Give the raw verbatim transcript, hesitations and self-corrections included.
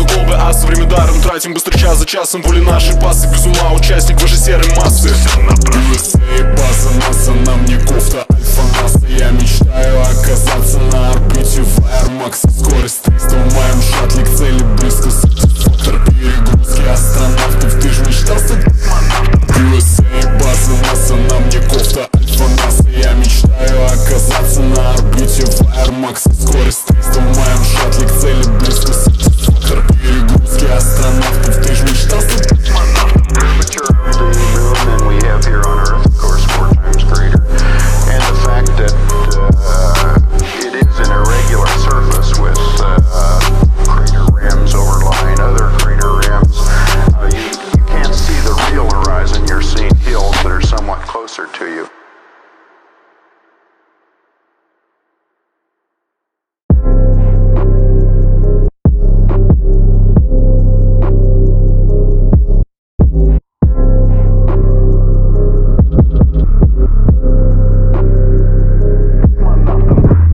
футбол, асы, время даром тратим быстро час за часом. Воли нашей пасы, без ума участник вашей серой массы. Все напрашивается и база, НАСА нам не кофта, альфа НАСА. Я мечтаю оказаться на орбите в Air Max. Скорость триста в моем шаттле, к цели близко.